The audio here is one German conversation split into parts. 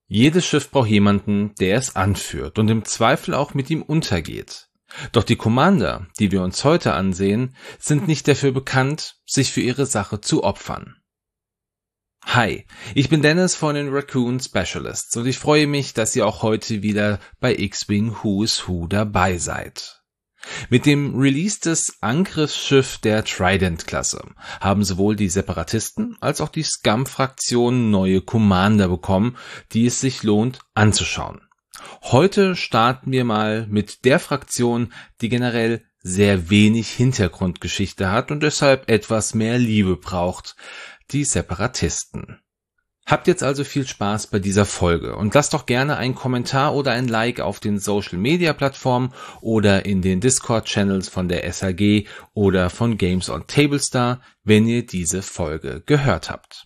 Jedes Schiff braucht jemanden, der es anführt und im Zweifel auch mit ihm untergeht. Doch die Commander, die wir uns heute ansehen, sind nicht dafür bekannt, sich für ihre Sache zu opfern. Hi, ich bin Dennis von den Raccoon Specialists und ich freue mich, dass ihr auch heute wieder bei X-Wing Who is Who dabei seid. Mit dem Release des Angriffsschiffs der Trident-Klasse haben sowohl die Separatisten als auch die Scum-Fraktion neue Commander bekommen, die es sich lohnt anzuschauen. Heute starten wir mal mit der Fraktion, die generell sehr wenig Hintergrundgeschichte hat und deshalb etwas mehr Liebe braucht, die Separatisten. Habt jetzt also viel Spaß bei dieser Folge und lasst doch gerne einen Kommentar oder ein Like auf den Social Media Plattformen oder in den Discord Channels von der SAG oder von Games on Tablestar, wenn ihr diese Folge gehört habt.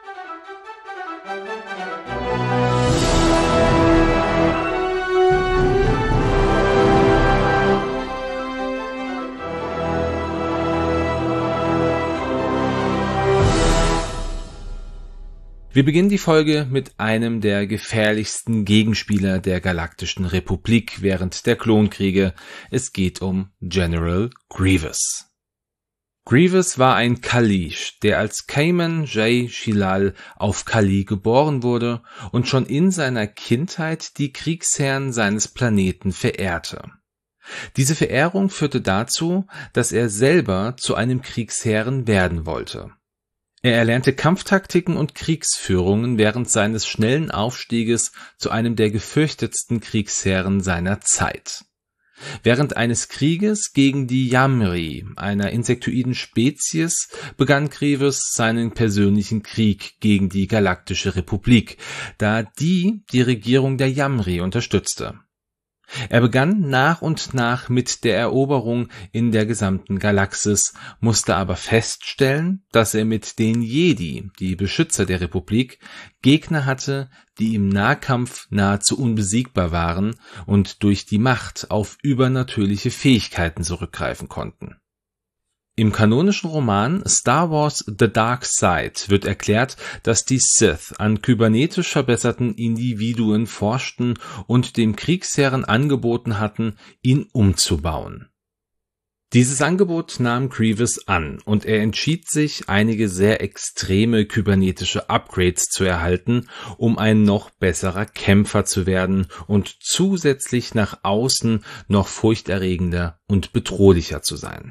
Wir beginnen die Folge mit einem der gefährlichsten Gegenspieler der Galaktischen Republik während der Klonkriege. Es geht um General Grievous. Grievous war ein Kaleesh, der als Cayman J. Shilal auf Kali geboren wurde und schon in seiner Kindheit die Kriegsherren seines Planeten verehrte. Diese Verehrung führte dazu, dass er selber zu einem Kriegsherren werden wollte. Er erlernte Kampftaktiken und Kriegsführungen während seines schnellen Aufstieges zu einem der gefürchtetsten Kriegsherren seiner Zeit. Während eines Krieges gegen die Yamri, einer insektoiden Spezies, begann Grievous seinen persönlichen Krieg gegen die Galaktische Republik, da die Regierung der Yamri unterstützte. Er begann nach und nach mit der Eroberung in der gesamten Galaxis, musste aber feststellen, dass er mit den Jedi, die Beschützer der Republik, Gegner hatte, die im Nahkampf nahezu unbesiegbar waren und durch die Macht auf übernatürliche Fähigkeiten zurückgreifen konnten. Im kanonischen Roman Star Wars The Dark Side wird erklärt, dass die Sith an kybernetisch verbesserten Individuen forschten und dem Kriegsherren angeboten hatten, ihn umzubauen. Dieses Angebot nahm Grievous an und er entschied sich, einige sehr extreme kybernetische Upgrades zu erhalten, um ein noch besserer Kämpfer zu werden und zusätzlich nach außen noch furchterregender und bedrohlicher zu sein.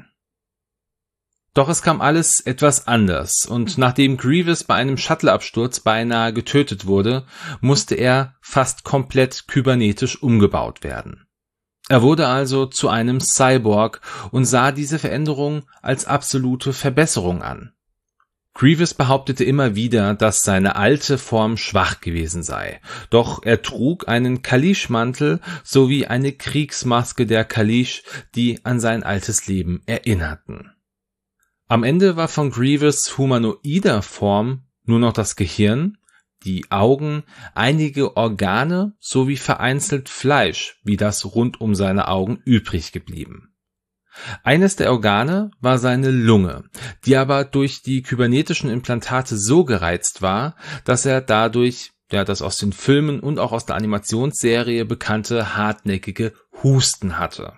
Doch es kam alles etwas anders und nachdem Grievous bei einem Shuttle-Absturz beinahe getötet wurde, musste er fast komplett kybernetisch umgebaut werden. Er wurde also zu einem Cyborg und sah diese Veränderung als absolute Verbesserung an. Grievous behauptete immer wieder, dass seine alte Form schwach gewesen sei, doch er trug einen Kaleesh-Mantel sowie eine Kriegsmaske der Kaleesh, die an sein altes Leben erinnerten. Am Ende war von Grievous humanoider Form nur noch das Gehirn, die Augen, einige Organe sowie vereinzelt Fleisch, wie das rund um seine Augen übrig geblieben. Eines der Organe war seine Lunge, die aber durch die kybernetischen Implantate so gereizt war, dass er dadurch das aus den Filmen und auch aus der Animationsserie bekannte hartnäckige Husten hatte.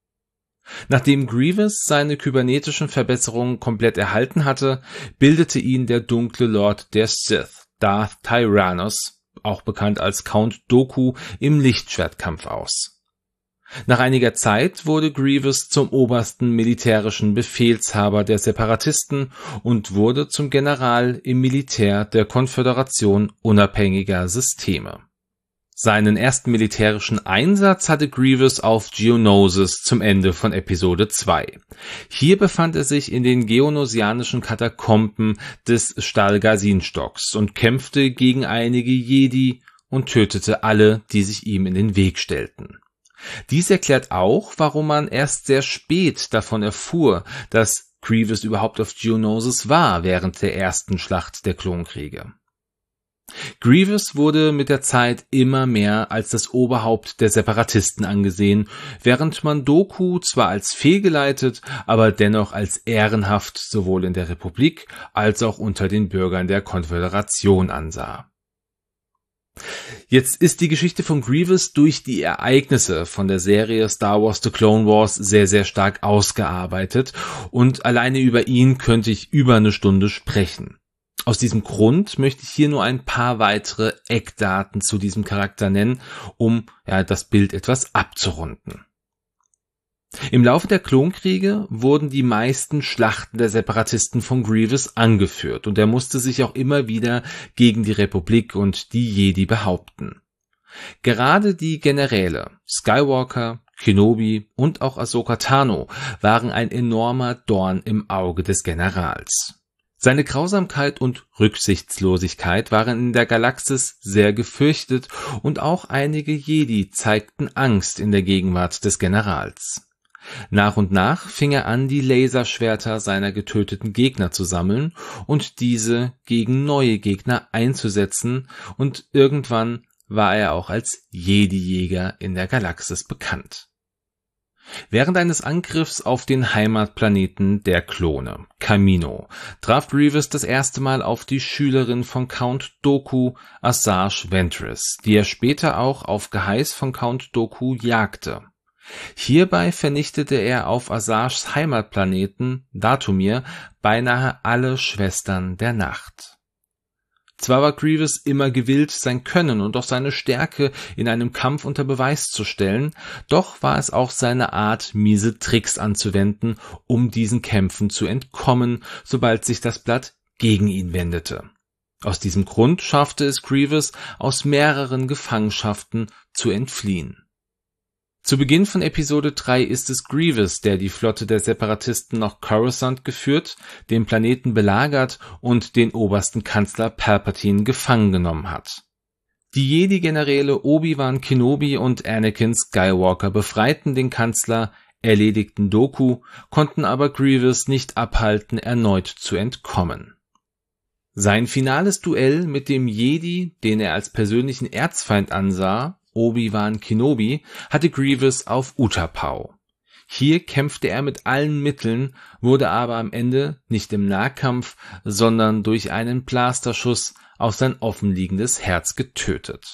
Nachdem Grievous seine kybernetischen Verbesserungen komplett erhalten hatte, bildete ihn der dunkle Lord der Sith, Darth Tyrannus, auch bekannt als Count Dooku, im Lichtschwertkampf aus. Nach einiger Zeit wurde Grievous zum obersten militärischen Befehlshaber der Separatisten und wurde zum General im Militär der Konföderation unabhängiger Systeme. Seinen ersten militärischen Einsatz hatte Grievous auf Geonosis zum Ende von Episode 2. Hier befand er sich in den geonosianischen Katakomben des Stalgasin-Stocks und kämpfte gegen einige Jedi und tötete alle, die sich ihm in den Weg stellten. Dies erklärt auch, warum man erst sehr spät davon erfuhr, dass Grievous überhaupt auf Geonosis war während der ersten Schlacht der Klonkriege. Grievous wurde mit der Zeit immer mehr als das Oberhaupt der Separatisten angesehen, während man Dooku zwar als fehlgeleitet, aber dennoch als ehrenhaft sowohl in der Republik als auch unter den Bürgern der Konföderation ansah. Jetzt ist die Geschichte von Grievous durch die Ereignisse von der Serie Star Wars The Clone Wars sehr, sehr stark ausgearbeitet und alleine über ihn könnte ich über eine Stunde sprechen. Aus diesem Grund möchte ich hier nur ein paar weitere Eckdaten zu diesem Charakter nennen, um das Bild etwas abzurunden. Im Laufe der Klonkriege wurden die meisten Schlachten der Separatisten von Grievous angeführt und er musste sich auch immer wieder gegen die Republik und die Jedi behaupten. Gerade die Generäle Skywalker, Kenobi und auch Ahsoka Tano waren ein enormer Dorn im Auge des Generals. Seine Grausamkeit und Rücksichtslosigkeit waren in der Galaxis sehr gefürchtet und auch einige Jedi zeigten Angst in der Gegenwart des Generals. Nach und nach fing er an, die Laserschwerter seiner getöteten Gegner zu sammeln und diese gegen neue Gegner einzusetzen und irgendwann war er auch als Jedi-Jäger in der Galaxis bekannt. Während eines Angriffs auf den Heimatplaneten der Klone, Kamino, traf Grievous das erste Mal auf die Schülerin von Count Dooku, Asajj Ventress, die er später auch auf Geheiß von Count Dooku jagte. Hierbei vernichtete er auf Asajjs Heimatplaneten Dathomir beinahe alle Schwestern der Nacht. Zwar war Grievous immer gewillt, sein Können und auch seine Stärke in einem Kampf unter Beweis zu stellen, doch war es auch seine Art, miese Tricks anzuwenden, um diesen Kämpfen zu entkommen, sobald sich das Blatt gegen ihn wendete. Aus diesem Grund schaffte es Grievous, aus mehreren Gefangenschaften zu entfliehen. Zu Beginn von Episode 3 ist es Grievous, der die Flotte der Separatisten nach Coruscant geführt, den Planeten belagert und den obersten Kanzler Palpatine gefangen genommen hat. Die Jedi-Generäle Obi-Wan Kenobi und Anakin Skywalker befreiten den Kanzler, erledigten Dooku, konnten aber Grievous nicht abhalten, erneut zu entkommen. Sein finales Duell mit dem Jedi, den er als persönlichen Erzfeind ansah, Obi-Wan Kenobi, hatte Grievous auf Utapau. Hier kämpfte er mit allen Mitteln, wurde aber am Ende nicht im Nahkampf, sondern durch einen Blasterschuss auf sein offenliegendes Herz getötet.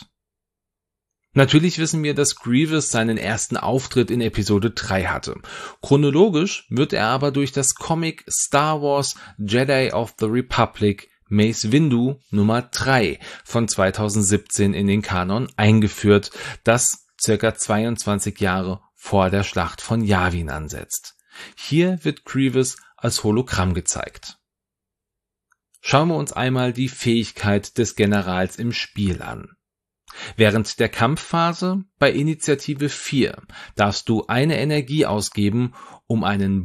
Natürlich wissen wir, dass Grievous seinen ersten Auftritt in Episode 3 hatte. Chronologisch wird er aber durch das Comic Star Wars Jedi of the Republic Mace Windu Nummer 3 von 2017 in den Kanon eingeführt, das ca. 22 Jahre vor der Schlacht von Yavin ansetzt. Hier wird Grievous als Hologramm gezeigt. Schauen wir uns einmal die Fähigkeit des Generals im Spiel an. Während der Kampfphase bei Initiative 4 darfst du eine Energie ausgeben, um einen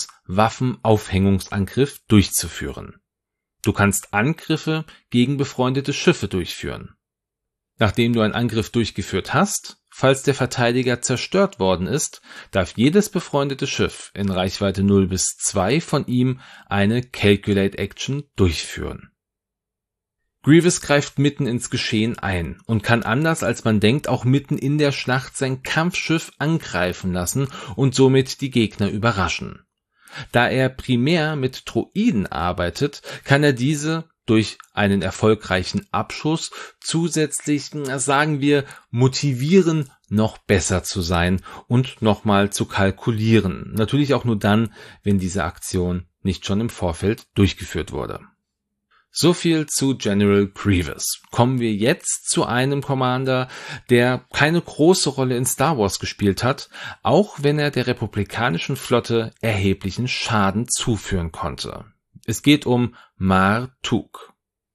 Bonus-Waffen-Aufhängungsangriff durchzuführen. Du kannst Angriffe gegen befreundete Schiffe durchführen. Nachdem du einen Angriff durchgeführt hast, falls der Verteidiger zerstört worden ist, darf jedes befreundete Schiff in Reichweite 0 bis 2 von ihm eine Calculate Action durchführen. Grievous greift mitten ins Geschehen ein und kann anders als man denkt auch mitten in der Schlacht sein Kampfschiff angreifen lassen und somit die Gegner überraschen. Da er primär mit Droiden arbeitet, kann er diese durch einen erfolgreichen Abschuss zusätzlich, sagen wir, motivieren, noch besser zu sein und nochmal zu kalkulieren. Natürlich auch nur dann, wenn diese Aktion nicht schon im Vorfeld durchgeführt wurde. So viel zu General Grievous. Kommen wir jetzt zu einem Commander, der keine große Rolle in Star Wars gespielt hat, auch wenn er der republikanischen Flotte erheblichen Schaden zuführen konnte. Es geht um Mar-Tuk.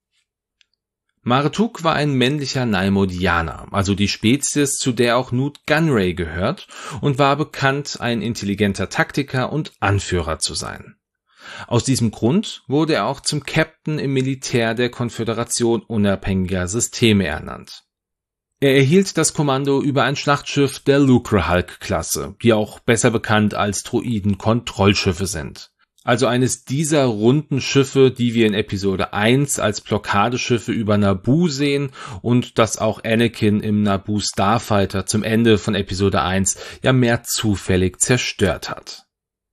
Mar-Tuk war ein männlicher Naimodianer, also die Spezies, zu der auch Nute Gunray gehört, und war bekannt, ein intelligenter Taktiker und Anführer zu sein. Aus diesem Grund wurde er auch zum Captain im Militär der Konföderation unabhängiger Systeme ernannt. Er erhielt das Kommando über ein Schlachtschiff der Lucrehulk-Klasse, die auch besser bekannt als Droiden-Kontrollschiffe sind. Also eines dieser runden Schiffe, die wir in Episode 1 als Blockadeschiffe über Naboo sehen und das auch Anakin im Naboo Starfighter zum Ende von Episode 1 ja mehr zufällig zerstört hat.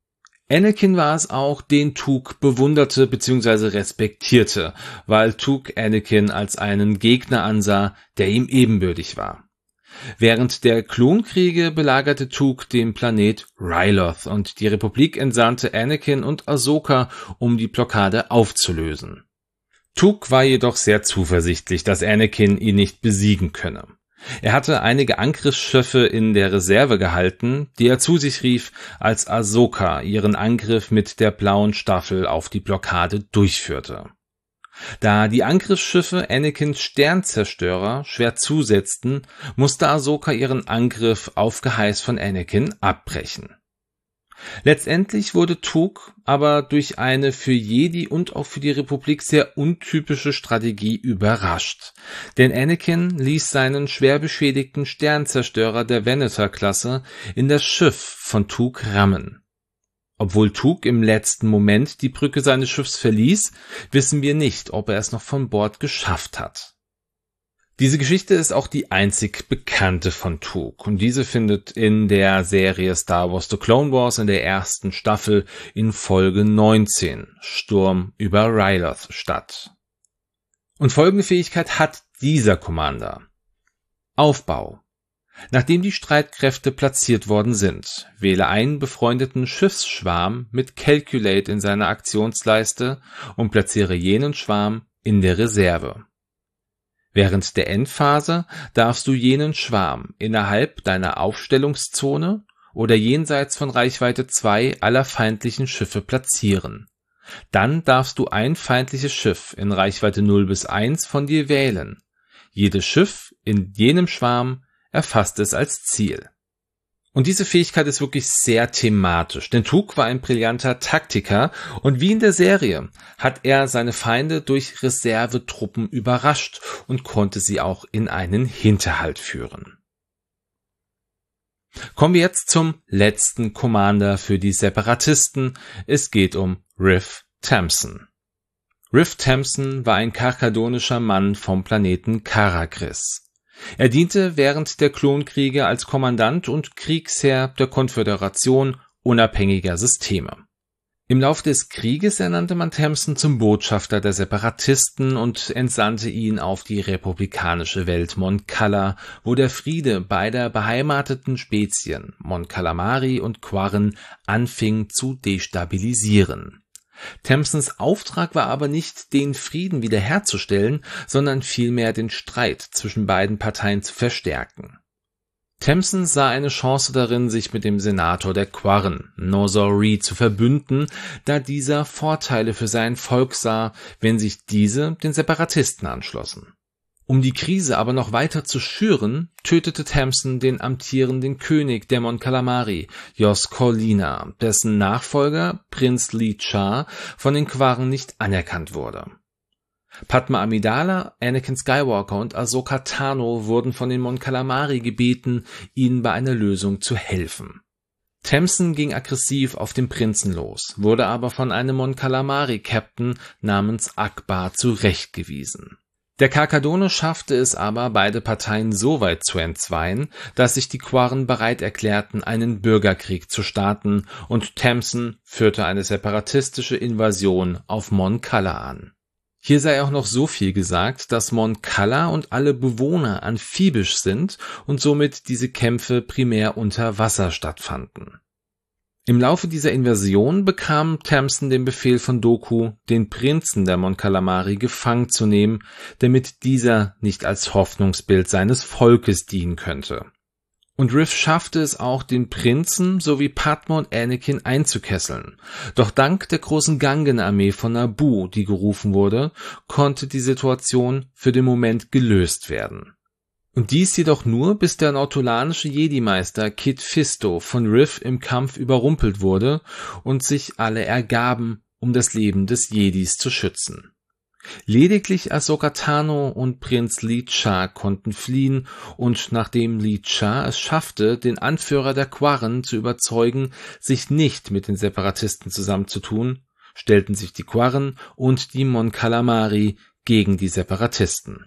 Anakin war es auch, den Tuke bewunderte bzw. respektierte, weil Tuke Anakin als einen Gegner ansah, der ihm ebenbürtig war. Während der Klonkriege belagerte Tuke den Planet Ryloth und die Republik entsandte Anakin und Ahsoka, um die Blockade aufzulösen. Tuke war jedoch sehr zuversichtlich, dass Anakin ihn nicht besiegen könne. Er hatte einige Angriffsschiffe in der Reserve gehalten, die er zu sich rief, als Ahsoka ihren Angriff mit der blauen Staffel auf die Blockade durchführte. Da die Angriffsschiffe Anakins Sternzerstörer schwer zusetzten, musste Ahsoka ihren Angriff auf Geheiß von Anakin abbrechen. Letztendlich wurde Tuke aber durch eine für Jedi und auch für die Republik sehr untypische Strategie überrascht. Denn Anakin ließ seinen schwer beschädigten Sternzerstörer der Venator-Klasse in das Schiff von Tuke rammen. Obwohl Tuke im letzten Moment die Brücke seines Schiffs verließ, wissen wir nicht, ob er es noch von Bord geschafft hat. Diese Geschichte ist auch die einzig bekannte von Tuke und diese findet in der Serie Star Wars The Clone Wars in der ersten Staffel in Folge 19, Sturm über Ryloth, statt. Und folgende Fähigkeit hat dieser Commander. Aufbau. Nachdem die Streitkräfte platziert worden sind, wähle einen befreundeten Schiffsschwarm mit Calculate in seiner Aktionsleiste und platziere jenen Schwarm in der Reserve. Während der Endphase darfst du jenen Schwarm innerhalb deiner Aufstellungszone oder jenseits von Reichweite 2 aller feindlichen Schiffe platzieren. Dann darfst du ein feindliches Schiff in Reichweite 0 bis 1 von dir wählen. Jedes Schiff in jenem Schwarm erfasst es als Ziel. Und diese Fähigkeit ist wirklich sehr thematisch, denn Tuke war ein brillanter Taktiker und wie in der Serie hat er seine Feinde durch Reservetruppen überrascht und konnte sie auch in einen Hinterhalt führen. Kommen wir jetzt zum letzten Commander für die Separatisten. Es geht um Riff Tamson. Riff Tamson war ein karkadonischer Mann vom Planeten Karakris. Er diente während der Klonkriege als Kommandant und Kriegsherr der Konföderation unabhängiger Systeme. Im Lauf des Krieges ernannte man Tamson zum Botschafter der Separatisten und entsandte ihn auf die republikanische Welt Mon Cala, wo der Friede beider beheimateten Spezien, Mon Calamari und Quarren, anfing zu destabilisieren. Tamsons Auftrag war aber nicht, den Frieden wiederherzustellen, sondern vielmehr den Streit zwischen beiden Parteien zu verstärken. Tamson sah eine Chance darin, sich mit dem Senator der Quarren, Nozor-Ri, zu verbünden, da dieser Vorteile für sein Volk sah, wenn sich diese den Separatisten anschlossen. Um die Krise aber noch weiter zu schüren, tötete Tamson den amtierenden König der Mon Calamari, Yos Collina, dessen Nachfolger, Prinz Li Cha, von den Quarren nicht anerkannt wurde. Padma Amidala, Anakin Skywalker und Ahsoka Tano wurden von den Mon Calamari gebeten, ihnen bei einer Lösung zu helfen. Tamson ging aggressiv auf den Prinzen los, wurde aber von einem Mon Calamari-Captain namens Akbar zurechtgewiesen. Der Karkadone schaffte es aber, beide Parteien so weit zu entzweien, dass sich die Quarren bereit erklärten, einen Bürgerkrieg zu starten, und Tamson führte eine separatistische Invasion auf Mon Cala an. Hier sei auch noch so viel gesagt, dass Mon Cala und alle Bewohner amphibisch sind und somit diese Kämpfe primär unter Wasser stattfanden. Im Laufe dieser Invasion bekam Tamson den Befehl von Dooku, den Prinzen der Mon Calamari gefangen zu nehmen, damit dieser nicht als Hoffnungsbild seines Volkes dienen könnte. Und Riff schaffte es auch, den Prinzen sowie Padme und Anakin einzukesseln. Doch dank der großen Gangen-Armee von Naboo, die gerufen wurde, konnte die Situation für den Moment gelöst werden. Und dies jedoch nur, bis der nautolanische Jedi-Meister Kit Fisto von Riff im Kampf überrumpelt wurde und sich alle ergaben, um das Leben des Jedis zu schützen. Lediglich Ahsoka Tano und Prinz Li Cha konnten fliehen, und nachdem Li Cha es schaffte, den Anführer der Quarren zu überzeugen, sich nicht mit den Separatisten zusammenzutun, stellten sich die Quarren und die Mon Calamari gegen die Separatisten.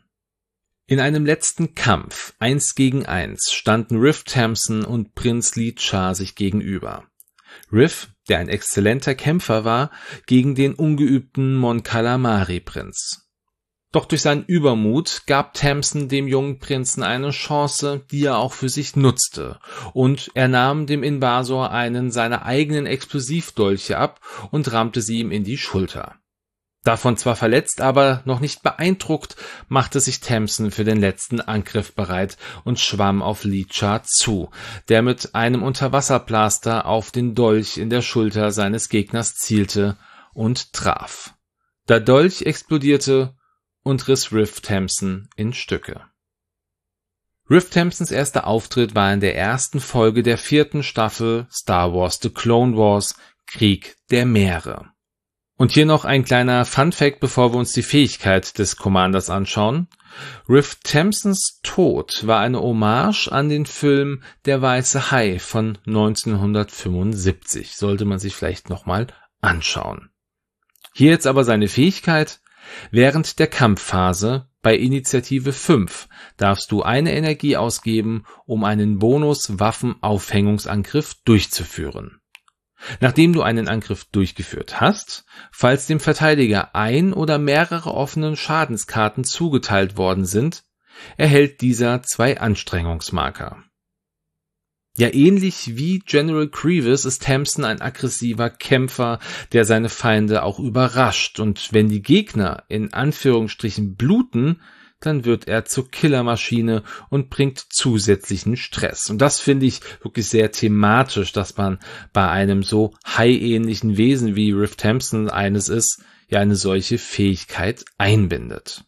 In einem letzten Kampf, 1 gegen 1, standen Riff Tamson und Prinz Li Cha sich gegenüber. Riff der ein exzellenter Kämpfer war, gegen den ungeübten Mon Calamari-Prinz. Doch durch seinen Übermut gab Tamsin dem jungen Prinzen eine Chance, die er auch für sich nutzte, und er nahm dem Invasor einen seiner eigenen Explosivdolche ab und rammte sie ihm in die Schulter. Davon zwar verletzt, aber noch nicht beeindruckt, machte sich Tamsin für den letzten Angriff bereit und schwamm auf Leecha zu, der mit einem Unterwasserblaster auf den Dolch in der Schulter seines Gegners zielte und traf. Der Dolch explodierte und riss Riff Tamsin in Stücke. Riff Tamsins erster Auftritt war in der ersten Folge der 4. Staffel Star Wars The Clone Wars – Krieg der Meere. Und hier noch ein kleiner Funfact, bevor wir uns die Fähigkeit des Commanders anschauen. Riff Tamsins Tod war eine Hommage an den Film Der weiße Hai von 1975. Sollte man sich vielleicht nochmal anschauen. Hier jetzt aber seine Fähigkeit. Während der Kampfphase bei Initiative 5 darfst du eine Energie ausgeben, um einen Bonus-Waffenaufhängungsangriff durchzuführen. Nachdem du einen Angriff durchgeführt hast, falls dem Verteidiger ein oder mehrere offene Schadenskarten zugeteilt worden sind, erhält dieser 2 Anstrengungsmarker. Ja, ähnlich wie General Grievous ist Tamsin ein aggressiver Kämpfer, der seine Feinde auch überrascht, und wenn die Gegner in Anführungsstrichen bluten, dann wird er zur Killermaschine und bringt zusätzlichen Stress. Und das finde ich wirklich sehr thematisch, dass man bei einem so Hai-ähnlichen Wesen wie Riff Tamsin eines ist, ja eine solche Fähigkeit einbindet.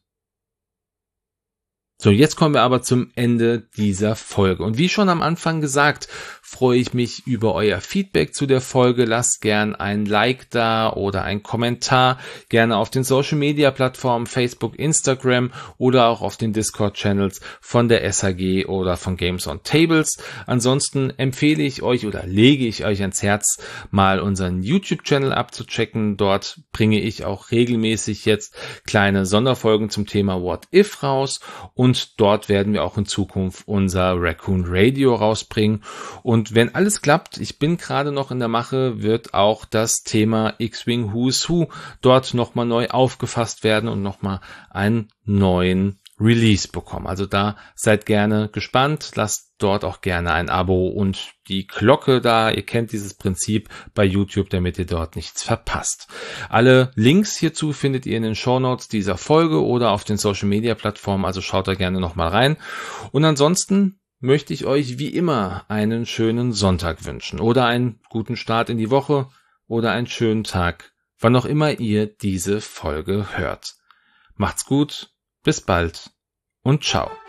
So, jetzt kommen wir aber zum Ende dieser Folge. Und wie schon am Anfang gesagt, freue ich mich über euer Feedback zu der Folge. Lasst gern ein Like da oder ein Kommentar, gerne auf den Social Media Plattformen Facebook, Instagram oder auch auf den Discord Channels von der SAG oder von Games on Tables. Ansonsten empfehle ich euch oder lege ich euch ans Herz, mal unseren YouTube-Channel abzuchecken. Dort bringe ich auch regelmäßig jetzt kleine Sonderfolgen zum Thema What If raus, und dort werden wir auch in Zukunft unser Raccoon Radio rausbringen. Und wenn alles klappt, ich bin gerade noch in der Mache, wird auch das Thema X-Wing Who's Who dort nochmal neu aufgefasst werden und nochmal einen neuen Release bekommen. Also da seid gerne gespannt, lasst dort auch gerne ein Abo und die Glocke da. Ihr kennt dieses Prinzip bei YouTube, damit ihr dort nichts verpasst. Alle Links hierzu findet ihr in den Shownotes dieser Folge oder auf den Social Media Plattformen, also schaut da gerne nochmal rein. Und ansonsten möchte ich euch wie immer einen schönen Sonntag wünschen oder einen guten Start in die Woche oder einen schönen Tag, wann auch immer ihr diese Folge hört. Macht's gut, bis bald und ciao.